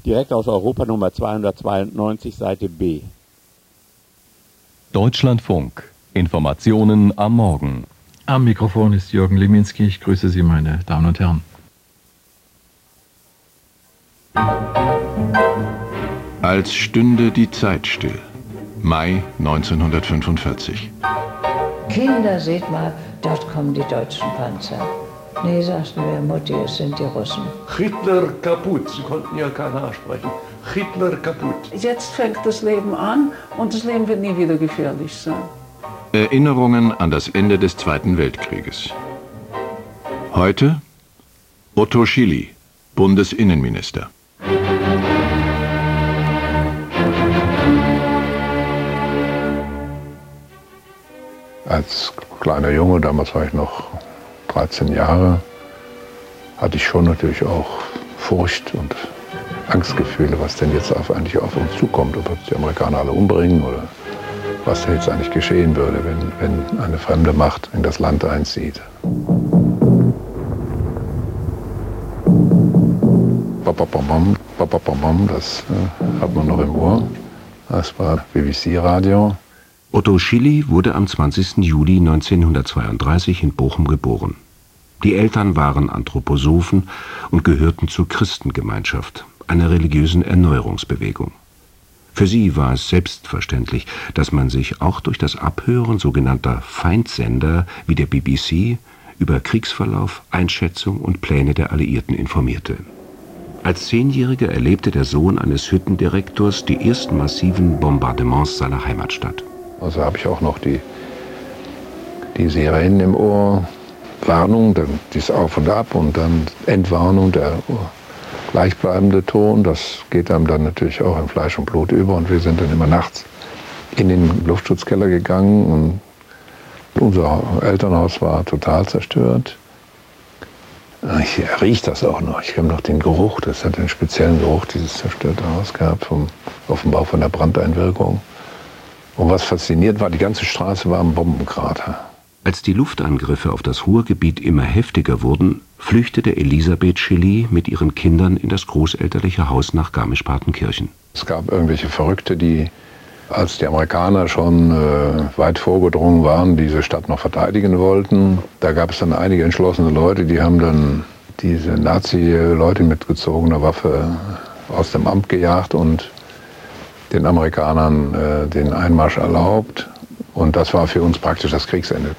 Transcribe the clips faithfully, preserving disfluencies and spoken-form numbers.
Direkt aus Europa Nummer zweihundertzweiundneunzig, Seite B. Deutschlandfunk. Informationen am Morgen. Am Mikrofon ist Jürgen Liminski. Ich grüße Sie, meine Damen und Herren. Als stünde die Zeit still. Mai neunzehnhundertfünfundvierzig. Kinder, seht mal, dort kommen die deutschen Panzer. Nee, sagte mir Mutti, es sind die Russen. Hitler kaputt. Sie konnten ja kein Haar sprechen. Hitler kaputt. Jetzt fängt das Leben an und das Leben wird nie wieder gefährlich sein. Erinnerungen an das Ende des Zweiten Weltkrieges. Heute Otto Schily, Bundesinnenminister. Als kleiner Junge, damals war ich noch dreizehn Jahre, hatte ich schon natürlich auch Furcht und Angstgefühle, was denn jetzt auf, eigentlich auf uns zukommt, ob uns die Amerikaner alle umbringen oder was da jetzt eigentlich geschehen würde, wenn, wenn eine fremde Macht in das Land einzieht. Babababam, babababam, das äh, hat man noch im Ohr. Das war B B C-Radio. Otto Schily wurde am zwanzigsten Juli neunzehnhundertzweiunddreißig in Bochum geboren. Die Eltern waren Anthroposophen und gehörten zur Christengemeinschaft, einer religiösen Erneuerungsbewegung. Für sie war es selbstverständlich, dass man sich auch durch das Abhören sogenannter Feindsender wie der B B C über Kriegsverlauf, Einschätzung und Pläne der Alliierten informierte. Als Zehnjähriger erlebte der Sohn eines Hüttendirektors die ersten massiven Bombardements seiner Heimatstadt. Also habe ich auch noch die, die Sirenen im Ohr, Warnung, dann dies Auf und Ab und dann Entwarnung, der gleichbleibende Ton. Das geht einem dann natürlich auch in Fleisch und Blut über und wir sind dann immer nachts in den Luftschutzkeller gegangen und unser Elternhaus war total zerstört. Ich rieche das auch noch. Ich habe noch den Geruch, das hat einen speziellen Geruch, dieses zerstörte Haus gehabt, vom, offenbar von der Brandeinwirkung. Und was fasziniert war, die ganze Straße war ein Bombenkrater. Als die Luftangriffe auf das Ruhrgebiet immer heftiger wurden, flüchtete Elisabeth Schily mit ihren Kindern in das großelterliche Haus nach Garmisch-Partenkirchen. Es gab irgendwelche Verrückte, die, als die Amerikaner schon äh, weit vorgedrungen waren, diese Stadt noch verteidigen wollten. Da gab es dann einige entschlossene Leute, die haben dann diese Nazi-Leute mit gezogener Waffe aus dem Amt gejagt und den Amerikanern äh, den Einmarsch erlaubt. Und das war für uns praktisch das Kriegsende.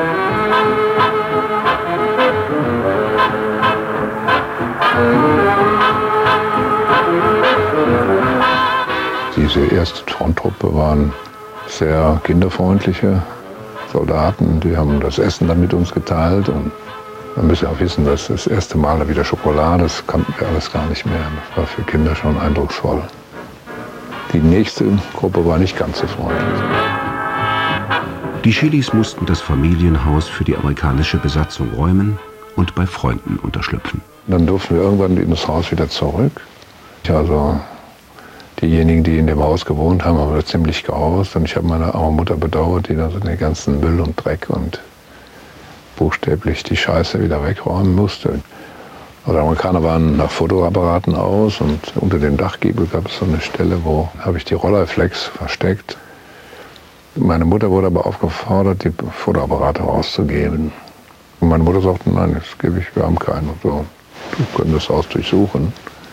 Diese erste Fronttruppe waren sehr kinderfreundliche Soldaten. Die haben das Essen dann mit uns geteilt. Und man muss ja auch wissen, dass das erste Mal wieder Schokolade, das kannten wir alles gar nicht mehr. Das war für Kinder schon eindrucksvoll. Die nächste Gruppe war nicht ganz so freundlich. Die Schilys mussten das Familienhaus für die amerikanische Besatzung räumen und bei Freunden unterschlüpfen. Dann durften wir irgendwann in das Haus wieder zurück. Also diejenigen, die in dem Haus gewohnt haben, haben wir ziemlich gehaust. Und ich habe meine arme Mutter bedauert, die dann so den ganzen Müll und Dreck und buchstäblich die Scheiße wieder wegräumen musste. Also die Amerikaner waren nach Fotoapparaten aus und unter dem Dachgiebel gab es so eine Stelle, wo habe ich die Rolleiflex versteckt. Meine Mutter wurde aber aufgefordert, die Fotoapparate rauszugeben. Und meine Mutter sagte, nein, das gebe ich, wir haben keinen. Und so, du könntest das Haus durchsuchen.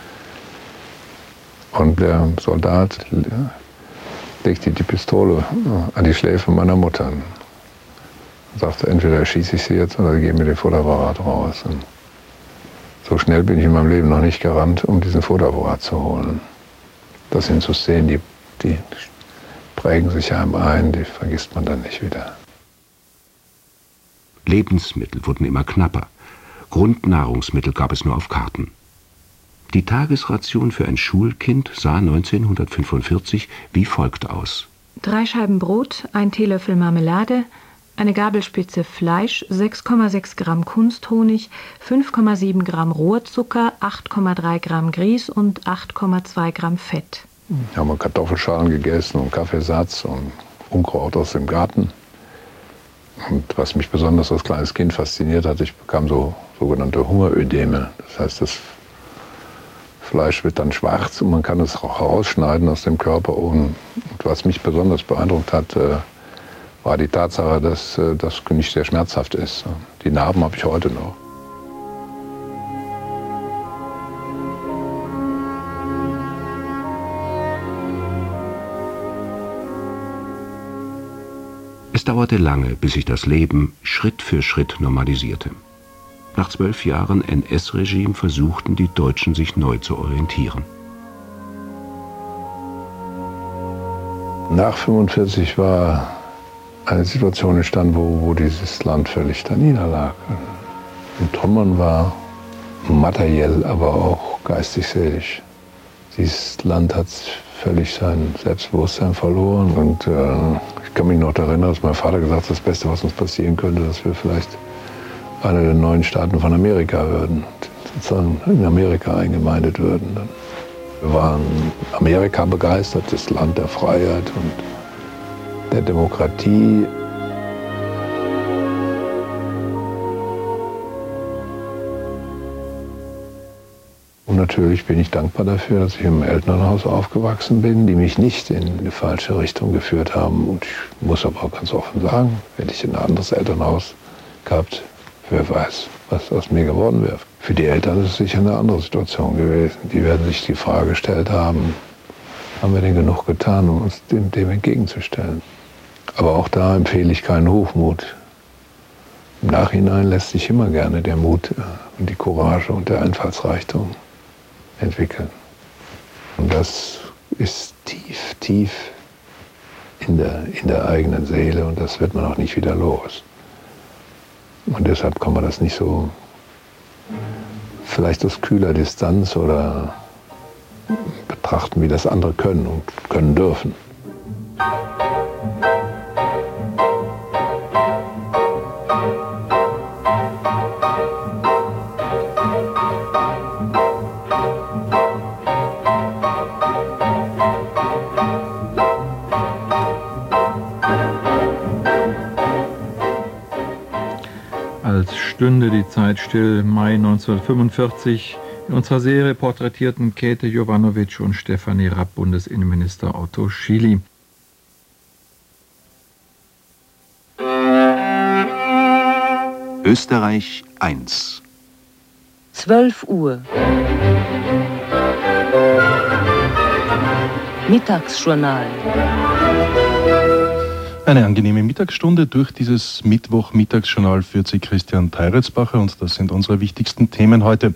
Und der Soldat legte die Pistole an die Schläfe meiner Mutter und sagte, entweder erschieße ich sie jetzt oder gebe mir den Fotoapparat raus. Und so schnell bin ich in meinem Leben noch nicht gerannt, um diesen Fotoapparat zu holen. Das sind so Szenen, die, die prägen sich einem ein, die vergisst man dann nicht wieder. Lebensmittel wurden immer knapper. Grundnahrungsmittel gab es nur auf Karten. Die Tagesration für ein Schulkind sah neunzehnhundertfünfundvierzig wie folgt aus. Drei Scheiben Brot, ein Teelöffel Marmelade, eine Gabelspitze Fleisch, sechs Komma sechs Gramm Kunsthonig, fünf Komma sieben Gramm Rohrzucker, acht Komma drei Gramm Grieß und acht Komma zwei Gramm Fett. Haben wir Kartoffelschalen gegessen und Kaffeesatz und Unkraut aus dem Garten. Und was mich besonders als kleines Kind fasziniert hat, ich bekam so sogenannte Hungerödeme. Das heißt, das Fleisch wird dann schwarz und man kann es auch rausschneiden aus dem Körper. Und was mich besonders beeindruckt hat, war die Tatsache, dass das nicht sehr schmerzhaft ist. Die Narben habe ich heute noch. Es dauerte lange, bis sich das Leben Schritt für Schritt normalisierte. Nach zwölf Jahren N S-Regime versuchten die Deutschen, sich neu zu orientieren. Nach fünfundvierzig war eine Situation entstanden, wo, wo dieses Land völlig da niederlag. In Trümmern war, materiell, aber auch geistig, seelisch. Dieses Land hat völlig sein Selbstbewusstsein verloren. Und äh, ich kann mich noch erinnern, dass mein Vater gesagt hat, das Beste, was uns passieren könnte, dass wir vielleicht einer der neuen Staaten von Amerika würden, sozusagen in Amerika eingemeindet würden. Wir waren Amerika begeistert, das Land der Freiheit und der Demokratie. Und natürlich bin ich dankbar dafür, dass ich im Elternhaus aufgewachsen bin, die mich nicht in eine falsche Richtung geführt haben. Und ich muss aber auch ganz offen sagen, hätte ich ein anderes Elternhaus gehabt, wer weiß, was aus mir geworden wäre. Für die Eltern ist es sicher eine andere Situation gewesen. Die werden sich die Frage gestellt haben, haben wir denn genug getan, um uns dem, dem entgegenzustellen? Aber auch da empfehle ich keinen Hochmut. Im Nachhinein lässt sich immer gerne der Mut und die Courage und der Einfallsreichtum entwickeln. Und das ist tief, tief in der, in der eigenen Seele und das wird man auch nicht wieder los. Und deshalb kann man das nicht so, vielleicht aus kühler Distanz oder betrachten, wie das andere können und können dürfen. Als stünde die Zeit still, Mai neunzehnhundertfünfundvierzig. In unserer Serie porträtierten Käthe Jovanovic und Stefanie Rapp Bundesinnenminister Otto Schily. Österreich eins. zwölf Uhr. Mittagsjournal. Eine angenehme Mittagsstunde. Durch dieses Mittwoch-Mittagsjournal führt sie Christian Teiritzbacher und das sind unsere wichtigsten Themen heute.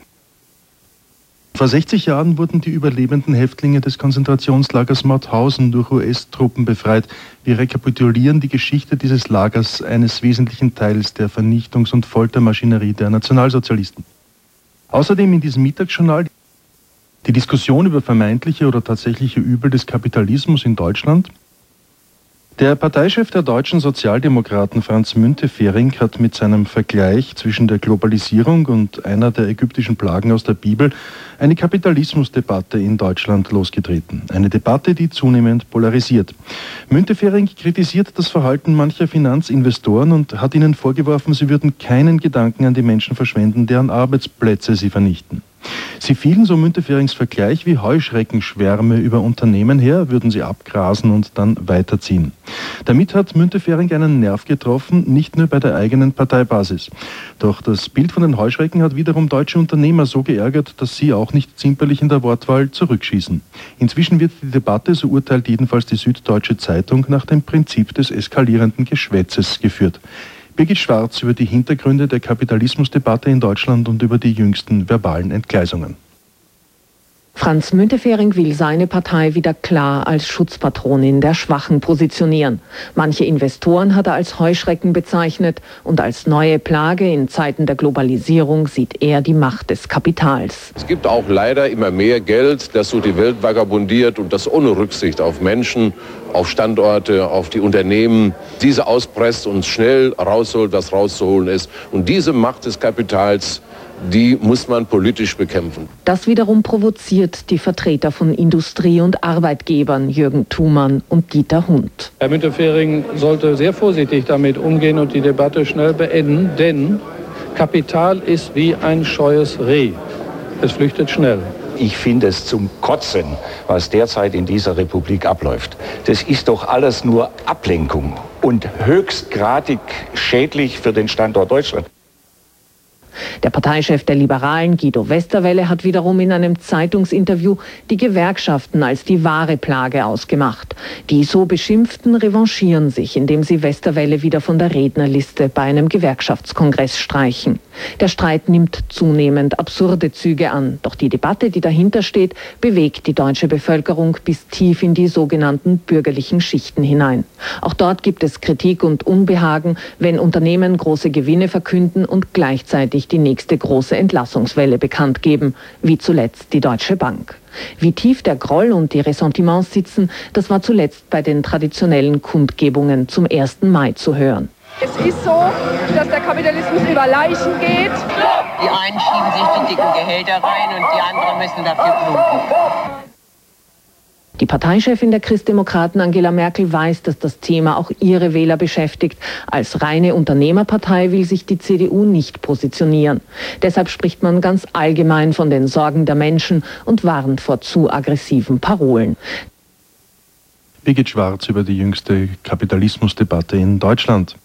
Vor sechzig Jahren wurden die überlebenden Häftlinge des Konzentrationslagers Mauthausen durch U S-Truppen befreit. Wir rekapitulieren die Geschichte dieses Lagers, eines wesentlichen Teils der Vernichtungs- und Foltermaschinerie der Nationalsozialisten. Außerdem in diesem Mittagsjournal die Diskussion über vermeintliche oder tatsächliche Übel des Kapitalismus in Deutschland. Der Parteichef der deutschen Sozialdemokraten Franz Müntefering hat mit seinem Vergleich zwischen der Globalisierung und einer der ägyptischen Plagen aus der Bibel eine Kapitalismusdebatte in Deutschland losgetreten. Eine Debatte, die zunehmend polarisiert. Müntefering kritisiert das Verhalten mancher Finanzinvestoren und hat ihnen vorgeworfen, sie würden keinen Gedanken an die Menschen verschwenden, deren Arbeitsplätze sie vernichten. Sie fielen, so Münteferings Vergleich, wie Heuschreckenschwärme über Unternehmen her, würden sie abgrasen und dann weiterziehen. Damit hat Müntefering einen Nerv getroffen, nicht nur bei der eigenen Parteibasis. Doch das Bild von den Heuschrecken hat wiederum deutsche Unternehmer so geärgert, dass sie auch nicht zimperlich in der Wortwahl zurückschießen. Inzwischen wird die Debatte, so urteilt jedenfalls die Süddeutsche Zeitung, nach dem Prinzip des eskalierenden Geschwätzes geführt. Birgit Schwarz über die Hintergründe der Kapitalismusdebatte in Deutschland und über die jüngsten verbalen Entgleisungen. Franz Müntefering will seine Partei wieder klar als Schutzpatronin der Schwachen positionieren. Manche Investoren hat er als Heuschrecken bezeichnet und als neue Plage in Zeiten der Globalisierung sieht er die Macht des Kapitals. Es gibt auch leider immer mehr Geld, das durch die Welt vagabundiert und das ohne Rücksicht auf Menschen, auf Standorte, auf die Unternehmen, diese auspresst und schnell rausholt, was rauszuholen ist. Und diese Macht des Kapitals, die muss man politisch bekämpfen. Das wiederum provoziert die Vertreter von Industrie und Arbeitgebern, Jürgen Thumann und Dieter Hund. Herr Müntefering sollte sehr vorsichtig damit umgehen und die Debatte schnell beenden, denn Kapital ist wie ein scheues Reh. Es flüchtet schnell. Ich finde es zum Kotzen, was derzeit in dieser Republik abläuft. Das ist doch alles nur Ablenkung und höchstgradig schädlich für den Standort Deutschland. Der Parteichef der Liberalen, Guido Westerwelle, hat wiederum in einem Zeitungsinterview die Gewerkschaften als die wahre Plage ausgemacht. Die so Beschimpften revanchieren sich, indem sie Westerwelle wieder von der Rednerliste bei einem Gewerkschaftskongress streichen. Der Streit nimmt zunehmend absurde Züge an. Doch die Debatte, die dahinter steht, bewegt die deutsche Bevölkerung bis tief in die sogenannten bürgerlichen Schichten hinein. Auch dort gibt es Kritik und Unbehagen, wenn Unternehmen große Gewinne verkünden und gleichzeitig die nächste große Entlassungswelle bekannt geben, wie zuletzt die Deutsche Bank. Wie tief der Groll und die Ressentiments sitzen, das war zuletzt bei den traditionellen Kundgebungen zum ersten Mai zu hören. Es ist so, dass der Kapitalismus über Leichen geht. Die einen schieben sich die dicken Gehälter rein und die anderen müssen dafür bluten. Die Parteichefin der Christdemokraten Angela Merkel weiß, dass das Thema auch ihre Wähler beschäftigt. Als reine Unternehmerpartei will sich die C D U nicht positionieren. Deshalb spricht man ganz allgemein von den Sorgen der Menschen und warnt vor zu aggressiven Parolen. Birgit Schwarz über die jüngste Kapitalismusdebatte in Deutschland.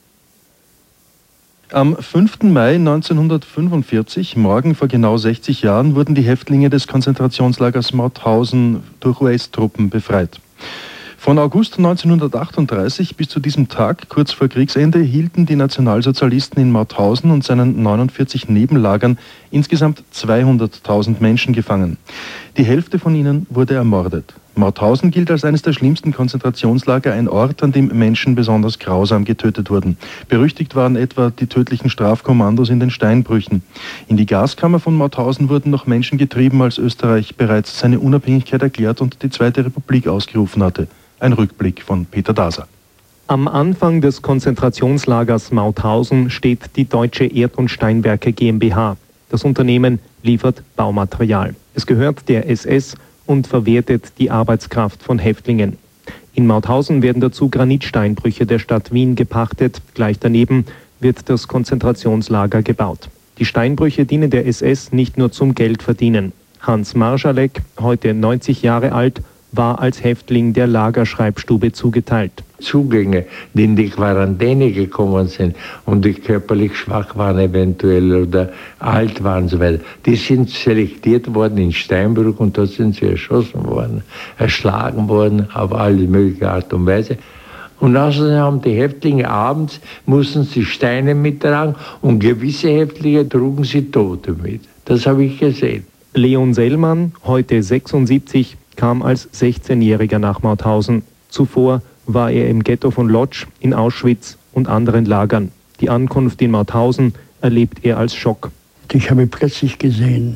Am fünften Mai neunzehnhundertfünfundvierzig, morgen vor genau sechzig Jahren, wurden die Häftlinge des Konzentrationslagers Mauthausen durch U S-Truppen befreit. Von August neunzehnhundertachtunddreißig bis zu diesem Tag, kurz vor Kriegsende, hielten die Nationalsozialisten in Mauthausen und seinen neunundvierzig Nebenlagern insgesamt zweihunderttausend Menschen gefangen. Die Hälfte von ihnen wurde ermordet. Mauthausen gilt als eines der schlimmsten Konzentrationslager, ein Ort, an dem Menschen besonders grausam getötet wurden. Berüchtigt waren etwa die tödlichen Strafkommandos in den Steinbrüchen. In die Gaskammer von Mauthausen wurden noch Menschen getrieben, als Österreich bereits seine Unabhängigkeit erklärt und die Zweite Republik ausgerufen hatte. Ein Rückblick von Peter Daser. Am Anfang des Konzentrationslagers Mauthausen steht die Deutsche Erd- und Steinwerke GmbH. Das Unternehmen liefert Baumaterial. Es gehört der S S und verwertet die Arbeitskraft von Häftlingen. In Mauthausen werden dazu Granitsteinbrüche der Stadt Wien gepachtet. Gleich daneben wird das Konzentrationslager gebaut. Die Steinbrüche dienen der S S nicht nur zum Geldverdienen. Hans Marschalek, heute neunzig Jahre alt, war als Häftling der Lagerschreibstube zugeteilt. Zugänge, die in die Quarantäne gekommen sind und die körperlich schwach waren eventuell oder alt waren und so weiter, die sind selektiert worden in Steinbrück und dort sind sie erschossen worden, erschlagen worden auf alle mögliche Art und Weise. Und außerdem haben die Häftlinge abends, mussten sie Steine mittragen und gewisse Häftlinge trugen sie Tote mit. Das habe ich gesehen. Leon Sellmann, heute sechsundsiebzig, kam als sechzehnjähriger nach Mauthausen. Zuvor war er im Ghetto von Lodz, in Auschwitz und anderen Lagern. Die Ankunft in Mauthausen erlebt er als Schock. Ich habe plötzlich gesehen,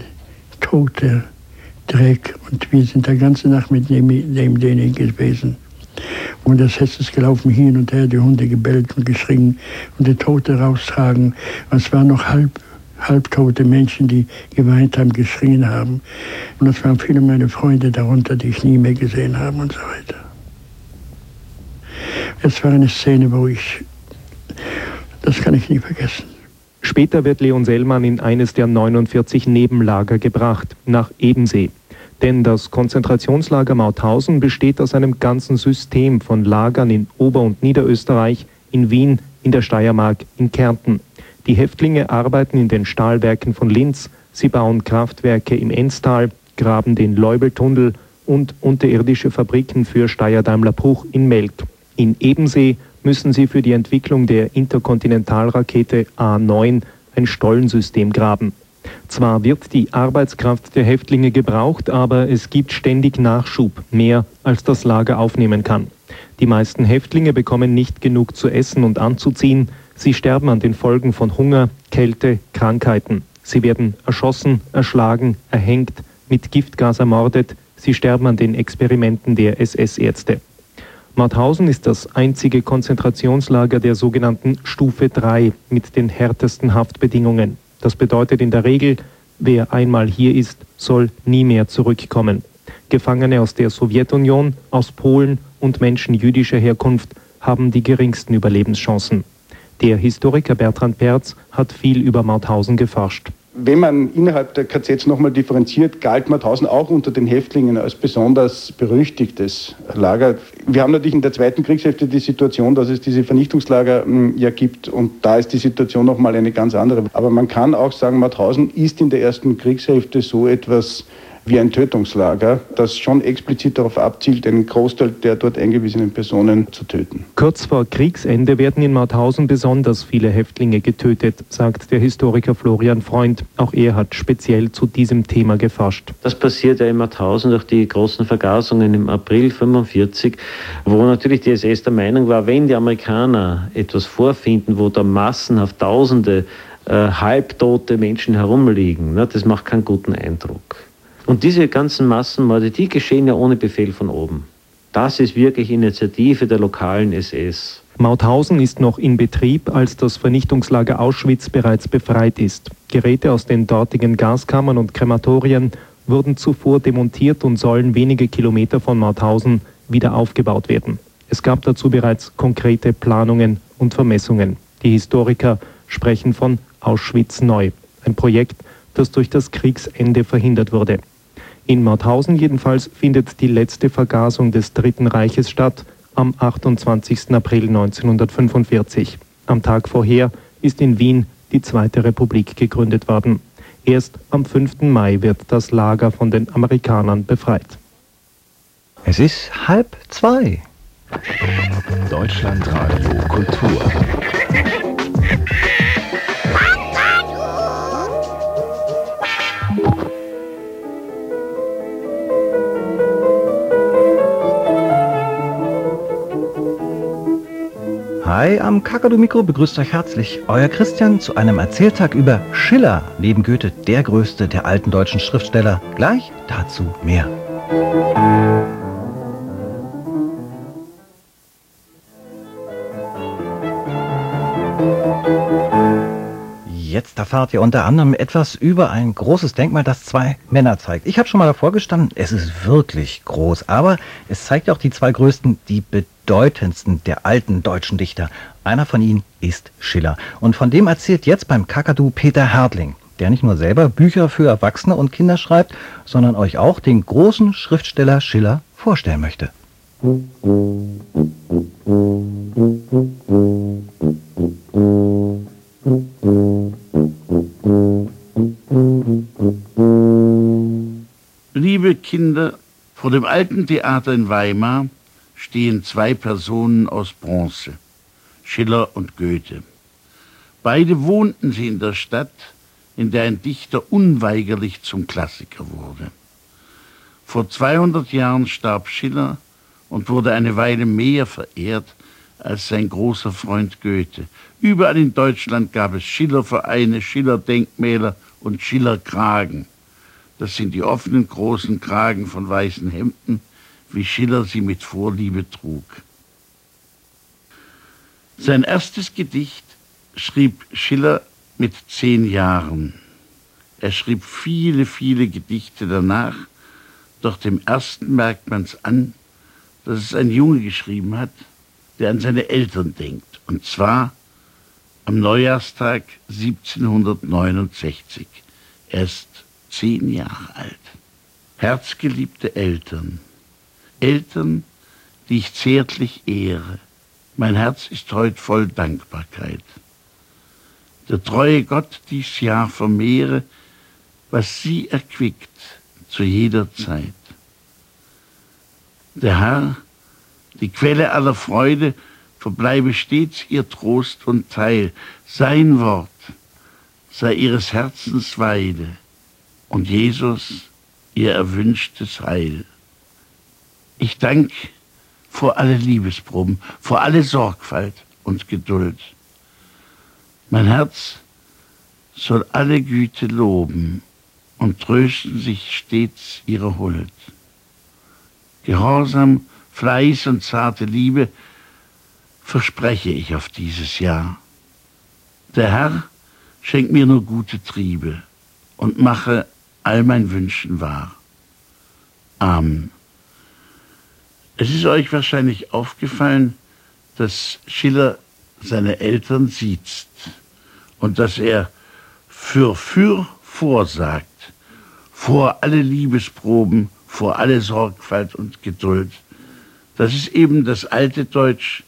Tote, Dreck, und wir sind die ganze Nacht mit neben, neben denen gewesen. Und das Hetz ist gelaufen hin und her, die Hunde gebellt und geschrien und die Tote raustragen. Und es waren noch halb halbtote Menschen, die geweint haben, geschrien haben. Und das waren viele meiner Freunde darunter, die ich nie mehr gesehen habe und so weiter. Es war eine Szene, wo ich, das kann ich nie vergessen. Später wird Leon Sellmann in eines der neunundvierzig Nebenlager gebracht, nach Ebensee. Denn das Konzentrationslager Mauthausen besteht aus einem ganzen System von Lagern in Ober- und Niederösterreich, in Wien, in der Steiermark, in Kärnten. Die Häftlinge arbeiten in den Stahlwerken von Linz, sie bauen Kraftwerke im Enztal, graben den Leubeltunnel und unterirdische Fabriken für Steyr-Daimler-Puch in Melk. In Ebensee müssen sie für die Entwicklung der Interkontinentalrakete A neun ein Stollensystem graben. Zwar wird die Arbeitskraft der Häftlinge gebraucht, aber es gibt ständig Nachschub, mehr als das Lager aufnehmen kann. Die meisten Häftlinge bekommen nicht genug zu essen und anzuziehen. Sie sterben an den Folgen von Hunger, Kälte, Krankheiten. Sie werden erschossen, erschlagen, erhängt, mit Giftgas ermordet. Sie sterben an den Experimenten der S S-Ärzte. Mauthausen ist das einzige Konzentrationslager der sogenannten Stufe drei mit den härtesten Haftbedingungen. Das bedeutet in der Regel, wer einmal hier ist, soll nie mehr zurückkommen. Gefangene aus der Sowjetunion, aus Polen und Menschen jüdischer Herkunft haben die geringsten Überlebenschancen. Der Historiker Bertrand Perz hat viel über Mauthausen geforscht. Wenn man innerhalb der K Zs nochmal differenziert, galt Mauthausen auch unter den Häftlingen als besonders berüchtigtes Lager. Wir haben natürlich in der zweiten Kriegshälfte die Situation, dass es diese Vernichtungslager mh, ja gibt und da ist die Situation nochmal eine ganz andere. Aber man kann auch sagen, Mauthausen ist in der ersten Kriegshälfte so etwas wie ein Tötungslager, das schon explizit darauf abzielt, einen Großteil der dort eingewiesenen Personen zu töten. Kurz vor Kriegsende werden in Mauthausen besonders viele Häftlinge getötet, sagt der Historiker Florian Freund. Auch er hat speziell zu diesem Thema geforscht. Das passiert ja in Mauthausen durch die großen Vergasungen im April fünfundvierzig, wo natürlich die S S der Meinung war, wenn die Amerikaner etwas vorfinden, wo da massenhaft Tausende äh, halbtote Menschen herumliegen, ne, das macht keinen guten Eindruck. Und diese ganzen Massenmorde, die geschehen ja ohne Befehl von oben. Das ist wirklich Initiative der lokalen S S. Mauthausen ist noch in Betrieb, als das Vernichtungslager Auschwitz bereits befreit ist. Geräte aus den dortigen Gaskammern und Krematorien wurden zuvor demontiert und sollen wenige Kilometer von Mauthausen wieder aufgebaut werden. Es gab dazu bereits konkrete Planungen und Vermessungen. Die Historiker sprechen von Auschwitz neu, ein Projekt, das durch das Kriegsende verhindert wurde. In Mauthausen jedenfalls findet die letzte Vergasung des Dritten Reiches statt, am achtundzwanzigsten April neunzehnhundertfünfundvierzig. Am Tag vorher ist in Wien die Zweite Republik gegründet worden. Erst am fünften Mai wird das Lager von den Amerikanern befreit. Es ist halb zwei. Deutschlandradio Kultur. Hi, am Kakadu-Mikro begrüßt euch herzlich euer Christian zu einem Erzähltag über Schiller, neben Goethe der größte der alten deutschen Schriftsteller. Gleich dazu mehr. Jetzt erfahrt ihr unter anderem etwas über ein großes Denkmal, das zwei Männer zeigt. Ich habe schon mal davor gestanden, es ist wirklich groß, aber es zeigt auch die zwei größten, die bedeutendsten der alten deutschen Dichter. Einer von ihnen ist Schiller. Und von dem erzählt jetzt beim Kakadu Peter Härtling, der nicht nur selber Bücher für Erwachsene und Kinder schreibt, sondern euch auch den großen Schriftsteller Schiller vorstellen möchte. Liebe Kinder, vor dem alten Theater in Weimar stehen zwei Personen aus Bronze, Schiller und Goethe. Beide wohnten sie in der Stadt, in der ein Dichter unweigerlich zum Klassiker wurde. Vor zweihundert Jahren starb Schiller und wurde eine Weile mehr verehrt als sein großer Freund Goethe. Überall in Deutschland gab es Schillervereine, Schillerdenkmäler und Schillerkragen. Das sind die offenen großen Kragen von weißen Hemden, wie Schiller sie mit Vorliebe trug. Sein erstes Gedicht schrieb Schiller mit zehn Jahren. Er schrieb viele, viele Gedichte danach, doch dem ersten merkt man es an, dass es ein Junge geschrieben hat, der an seine Eltern denkt, und zwar am Neujahrstag siebzehnhundertneunundsechzig. Er ist zehn Jahre alt. Herzgeliebte Eltern, Eltern, die ich zärtlich ehre, mein Herz ist heut voll Dankbarkeit. Der treue Gott dies Jahr vermehre, was sie erquickt zu jeder Zeit. Der Herr, die Quelle aller Freude, verbleibe stets ihr Trost und Teil. Sein Wort sei ihres Herzens Weide und Jesus ihr erwünschtes Heil. Ich dank vor alle Liebesproben, vor alle Sorgfalt und Geduld. Mein Herz soll alle Güte loben und trösten sich stets ihre Huld. Gehorsam, Fleiß und zarte Liebe verspreche ich auf dieses Jahr. Der Herr schenkt mir nur gute Triebe und mache all mein Wünschen wahr. Amen. Es ist euch wahrscheinlich aufgefallen, dass Schiller seine Eltern siezt und dass er für für vorsagt, vor alle Liebesproben, vor alle Sorgfalt und Geduld. Das ist eben das alte Deutsch.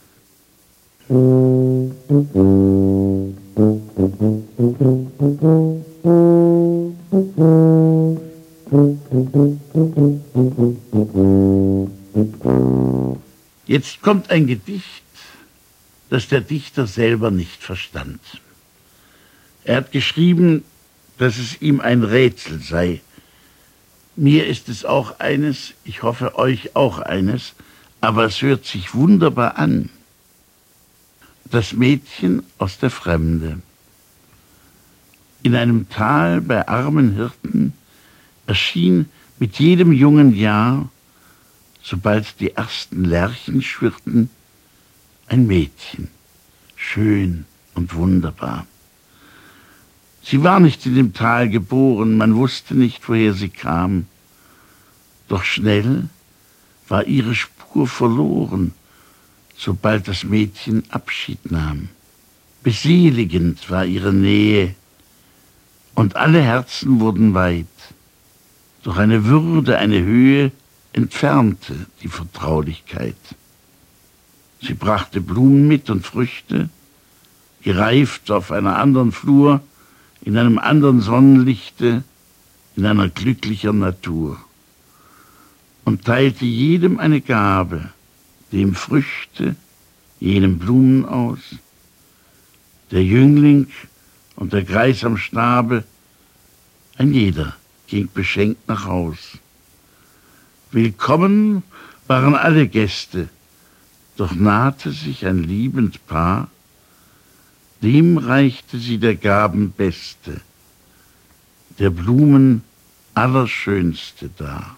Jetzt kommt ein Gedicht, das der Dichter selber nicht verstand. Er hat geschrieben, dass es ihm ein Rätsel sei. Mir ist es auch eines, ich hoffe euch auch eines, aber es hört sich wunderbar an. Das Mädchen aus der Fremde. In einem Tal bei armen Hirten erschien mit jedem jungen Jahr, sobald die ersten Lerchen schwirrten, ein Mädchen, schön und wunderbar. Sie war nicht in dem Tal geboren, man wusste nicht, woher sie kam. Doch schnell war ihre Spur verloren, sobald das Mädchen Abschied nahm. Beseligend war ihre Nähe, und alle Herzen wurden weit. Doch eine Würde, eine Höhe entfernte die Vertraulichkeit. Sie brachte Blumen mit und Früchte, gereift auf einer anderen Flur, in einem anderen Sonnenlichte, in einer glücklicher Natur, und teilte jedem eine Gabe, dem Früchte, jenem Blumen aus. Der Jüngling und der Greis am Stabe, ein jeder ging beschenkt nach Haus. Willkommen waren alle Gäste, doch nahte sich ein liebend Paar, dem reichte sie der Gaben Beste, der Blumen Allerschönste dar.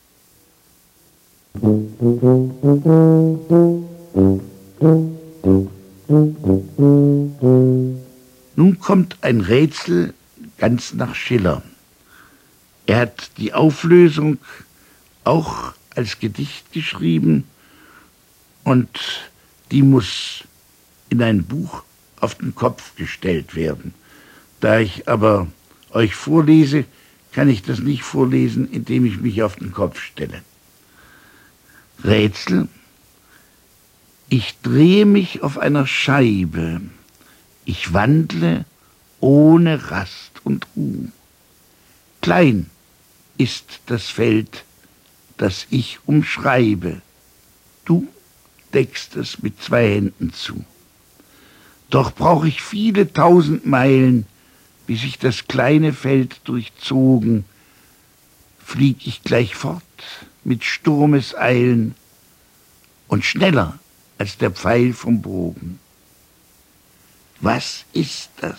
Nun kommt ein Rätsel ganz nach Schiller. Er hat die Auflösung auch als Gedicht geschrieben und die muss in ein Buch auf den Kopf gestellt werden. Da ich aber euch vorlese, kann ich das nicht vorlesen, indem ich mich auf den Kopf stelle. Rätsel. Ich drehe mich auf einer Scheibe. Ich wandle ohne Rast und Ruh. Klein ist das Feld, das ich umschreibe. Du deckst es mit zwei Händen zu. Doch brauch ich viele tausend Meilen, bis ich das kleine Feld durchzogen, flieg ich gleich fort mit Sturmeseilen und schneller als der Pfeil vom Bogen. Was ist das?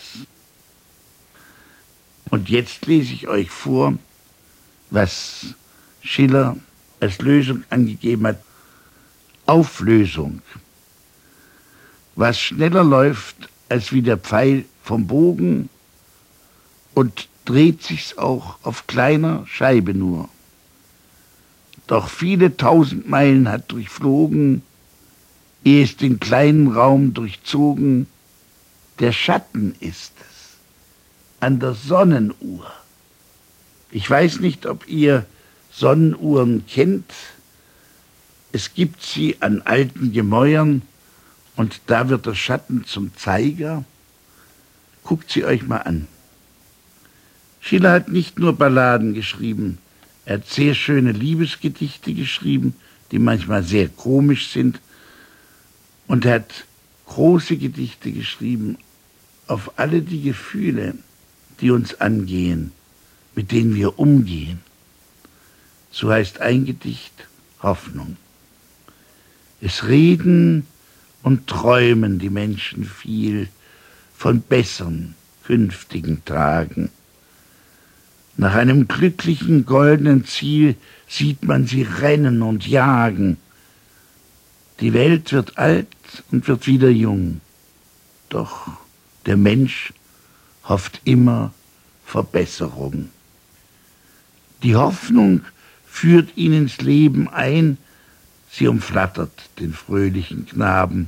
Und jetzt lese ich euch vor, was Schiller als Lösung angegeben hat. Auflösung. Was schneller läuft als wie der Pfeil vom Bogen und dreht sich's auch auf kleiner Scheibe nur. Doch viele tausend Meilen hat durchflogen, ehe es den kleinen Raum durchzogen. Der Schatten ist es, an der Sonnenuhr. Ich weiß nicht, ob ihr Sonnenuhren kennt. Es gibt sie an alten Gemäuern und da wird der Schatten zum Zeiger. Guckt sie euch mal an. Schiller hat nicht nur Balladen geschrieben, er hat sehr schöne Liebesgedichte geschrieben, die manchmal sehr komisch sind, und er hat große Gedichte geschrieben auf alle die Gefühle, die uns angehen, mit denen wir umgehen. So heißt ein Gedicht Hoffnung. Es reden und träumen die Menschen viel von besseren, künftigen Tagen. Nach einem glücklichen, goldenen Ziel sieht man sie rennen und jagen. Die Welt wird alt und wird wieder jung. Doch der Mensch hofft immer Verbesserung. Die Hoffnung führt ihn ins Leben ein, sie umflattert den fröhlichen Knaben.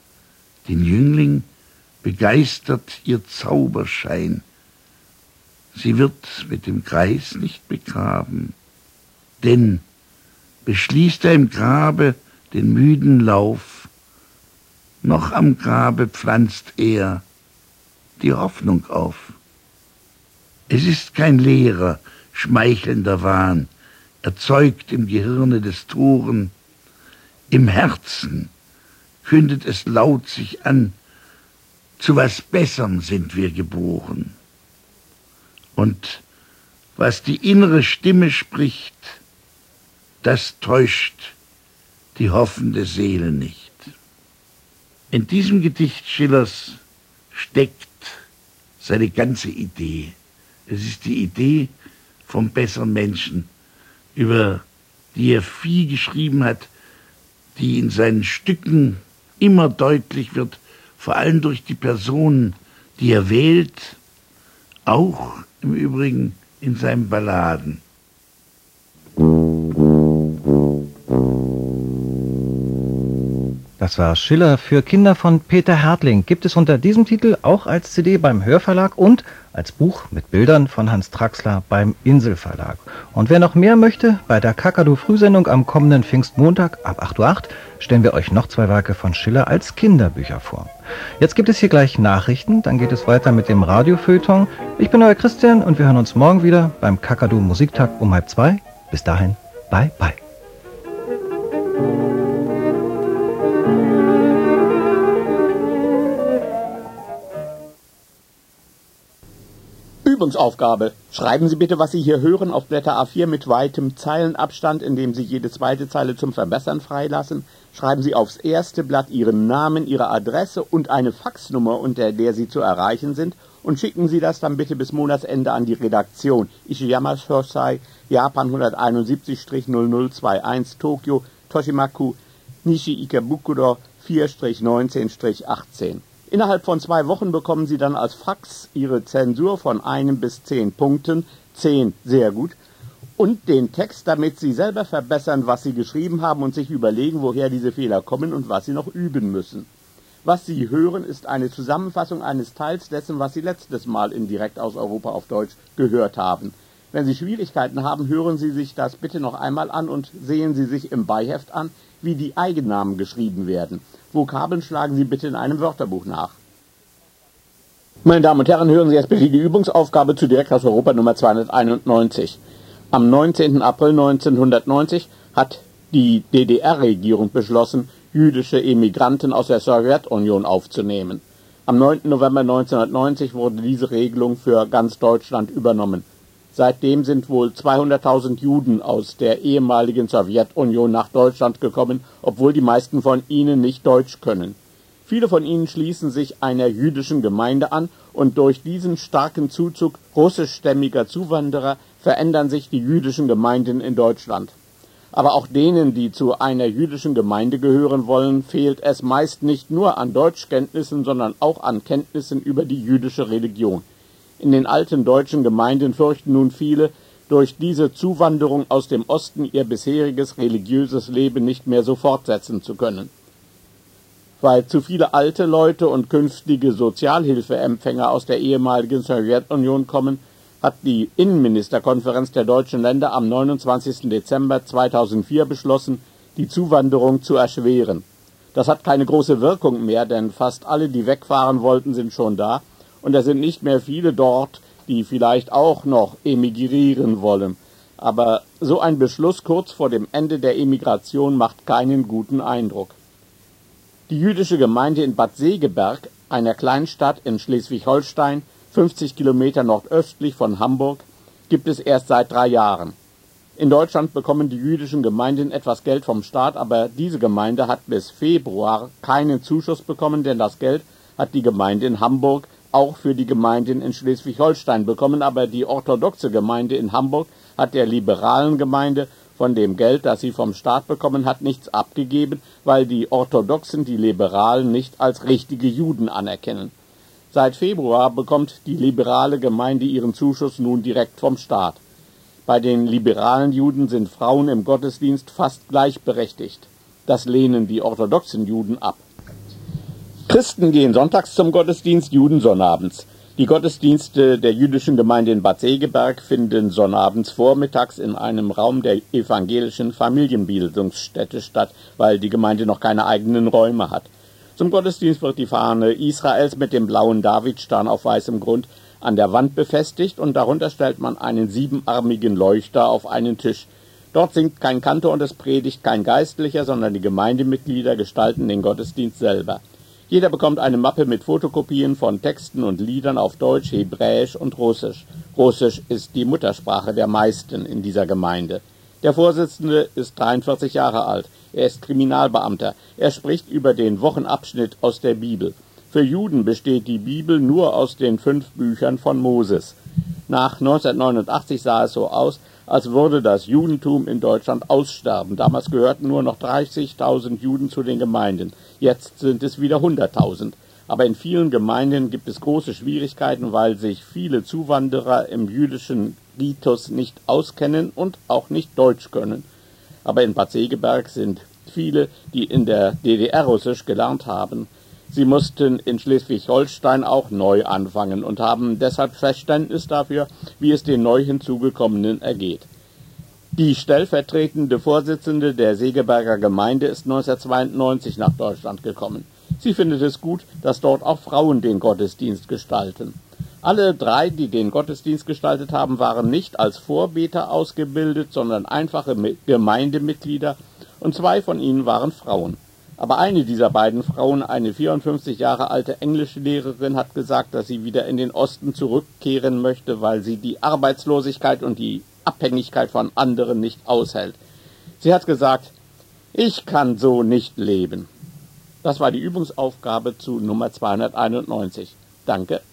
Den Jüngling begeistert ihr Zauberschein. sie wird mit dem Greis nicht begraben, denn beschließt er im Grabe den müden Lauf, noch am Grabe pflanzt er die Hoffnung auf. Es ist kein leerer, schmeichelnder Wahn, erzeugt im Gehirne des Toren, im Herzen kündet es laut sich an, zu was Besserem sind wir geboren. Und was die innere Stimme spricht, das täuscht die hoffende Seele nicht. In diesem Gedicht Schillers steckt seine ganze Idee. Es ist die Idee vom besseren Menschen, über die er viel geschrieben hat, die in seinen Stücken immer deutlich wird, vor allem durch die Personen, die er wählt, auch im Übrigen in seinen Balladen. Das war Schiller für Kinder von Peter Härtling. Gibt es unter diesem Titel auch als C D beim Hörverlag und als Buch mit Bildern von Hans Traxler beim Inselverlag. Und wer noch mehr möchte, bei der Kakadu-Frühsendung am kommenden Pfingstmontag ab acht Uhr acht stellen wir euch noch zwei Werke von Schiller als Kinderbücher vor. Jetzt gibt es hier gleich Nachrichten, dann geht es weiter mit dem Radiofeuilleton. Ich bin euer Christian und wir hören uns morgen wieder beim Kakadu-Musiktag um halb zwei. Bis dahin, bye bye. Übungsaufgabe. Schreiben Sie bitte, was Sie hier hören, auf Blätter A vier mit weitem Zeilenabstand, indem Sie jede zweite Zeile zum Verbessern freilassen. Schreiben Sie aufs erste Blatt Ihren Namen, Ihre Adresse und eine Faxnummer, unter der Sie zu erreichen sind, und schicken Sie das dann bitte bis Monatsende an die Redaktion. Ishiyama Shosai, Japan hunderteinundsiebzig null null einundzwanzig, Tokio, Toshimaku, Nishi Ikebukuro vier neunzehn achtzehn. Innerhalb von zwei Wochen bekommen Sie dann als Fax Ihre Zensur von einem bis zehn Punkten, zehn sehr gut, und den Text, damit Sie selber verbessern, was Sie geschrieben haben und sich überlegen, woher diese Fehler kommen und was Sie noch üben müssen. Was Sie hören, ist eine Zusammenfassung eines Teils dessen, was Sie letztes Mal in Direkt aus Europa auf Deutsch gehört haben. Wenn Sie Schwierigkeiten haben, hören Sie sich das bitte noch einmal an und sehen Sie sich im Beiheft an, wie die Eigennamen geschrieben werden. Vokabeln schlagen Sie bitte in einem Wörterbuch nach. Meine Damen und Herren, hören Sie jetzt bitte die Übungsaufgabe zu Direkt aus Europa Nummer zweihunderteinundneunzig. Am neunzehnten April neunzehnhundertneunzig hat die D D R-Regierung beschlossen, jüdische Emigranten aus der Sowjetunion aufzunehmen. Am neunten November neunzehnhundertneunzig wurde diese Regelung für ganz Deutschland übernommen. Seitdem sind wohl zweihunderttausend Juden aus der ehemaligen Sowjetunion nach Deutschland gekommen, obwohl die meisten von ihnen nicht Deutsch können. Viele von ihnen schließen sich einer jüdischen Gemeinde an und durch diesen starken Zuzug russischstämmiger Zuwanderer verändern sich die jüdischen Gemeinden in Deutschland. Aber auch denen, die zu einer jüdischen Gemeinde gehören wollen, fehlt es meist nicht nur an Deutschkenntnissen, sondern auch an Kenntnissen über die jüdische Religion. In den alten deutschen Gemeinden fürchten nun viele, durch diese Zuwanderung aus dem Osten ihr bisheriges religiöses Leben nicht mehr so fortsetzen zu können. Weil zu viele alte Leute und künftige Sozialhilfeempfänger aus der ehemaligen Sowjetunion kommen, hat die Innenministerkonferenz der deutschen Länder am neunundzwanzigsten Dezember zweitausendvier beschlossen, die Zuwanderung zu erschweren. Das hat keine große Wirkung mehr, denn fast alle, die wegfahren wollten, sind schon da. Und es sind nicht mehr viele dort, die vielleicht auch noch emigrieren wollen. Aber so ein Beschluss kurz vor dem Ende der Emigration macht keinen guten Eindruck. Die jüdische Gemeinde in Bad Segeberg, einer Kleinstadt in Schleswig-Holstein, fünfzig Kilometer nordöstlich von Hamburg, gibt es erst seit drei Jahren. In Deutschland bekommen die jüdischen Gemeinden etwas Geld vom Staat, aber diese Gemeinde hat bis Februar keinen Zuschuss bekommen, denn das Geld hat die Gemeinde in Hamburg auch für die Gemeinden in Schleswig-Holstein bekommen, aber die orthodoxe Gemeinde in Hamburg hat der liberalen Gemeinde von dem Geld, das sie vom Staat bekommen hat, nichts abgegeben, weil die Orthodoxen die Liberalen nicht als richtige Juden anerkennen. Seit Februar bekommt die liberale Gemeinde ihren Zuschuss nun direkt vom Staat. Bei den liberalen Juden sind Frauen im Gottesdienst fast gleichberechtigt. Das lehnen die orthodoxen Juden ab. Christen gehen sonntags zum Gottesdienst, Juden sonnabends. Die Gottesdienste der jüdischen Gemeinde in Bad Segeberg finden sonnabends vormittags in einem Raum der evangelischen Familienbildungsstätte statt, weil die Gemeinde noch keine eigenen Räume hat. Zum Gottesdienst wird die Fahne Israels mit dem blauen Davidstern auf weißem Grund an der Wand befestigt und darunter stellt man einen siebenarmigen Leuchter auf einen Tisch. Dort singt kein Kantor und es predigt kein Geistlicher, sondern die Gemeindemitglieder gestalten den Gottesdienst selber. Jeder bekommt eine Mappe mit Fotokopien von Texten und Liedern auf Deutsch, Hebräisch und Russisch. Russisch ist die Muttersprache der meisten in dieser Gemeinde. Der Vorsitzende ist dreiundvierzig Jahre alt. Er ist Kriminalbeamter. Er spricht über den Wochenabschnitt aus der Bibel. Für Juden besteht die Bibel nur aus den fünf Büchern von Moses. Nach neunzehnhundertneunundachtzig sah es so aus, als würde das Judentum in Deutschland aussterben. Damals gehörten nur noch dreißigtausend Juden zu den Gemeinden. Jetzt sind es wieder hunderttausend. Aber in vielen Gemeinden gibt es große Schwierigkeiten, weil sich viele Zuwanderer im jüdischen Ritus nicht auskennen und auch nicht Deutsch können. Aber in Bad Segeberg sind viele, die in der D D R Russisch gelernt haben. Sie mussten in Schleswig-Holstein auch neu anfangen und haben deshalb Verständnis dafür, wie es den neu hinzugekommenen ergeht. Die stellvertretende Vorsitzende der Segeberger Gemeinde ist neunzehnhundertzweiundneunzig nach Deutschland gekommen. Sie findet es gut, dass dort auch Frauen den Gottesdienst gestalten. Alle drei, die den Gottesdienst gestaltet haben, waren nicht als Vorbeter ausgebildet, sondern einfache Gemeindemitglieder, und zwei von ihnen waren Frauen. Aber eine dieser beiden Frauen, eine vierundfünfzig Jahre alte Englischlehrerin, hat gesagt, dass sie wieder in den Osten zurückkehren möchte, weil sie die Arbeitslosigkeit und die Abhängigkeit von anderen nicht aushält. Sie hat gesagt, ich kann so nicht leben. Das war die Übungsaufgabe zu Nummer zweihunderteinundneunzig. Danke.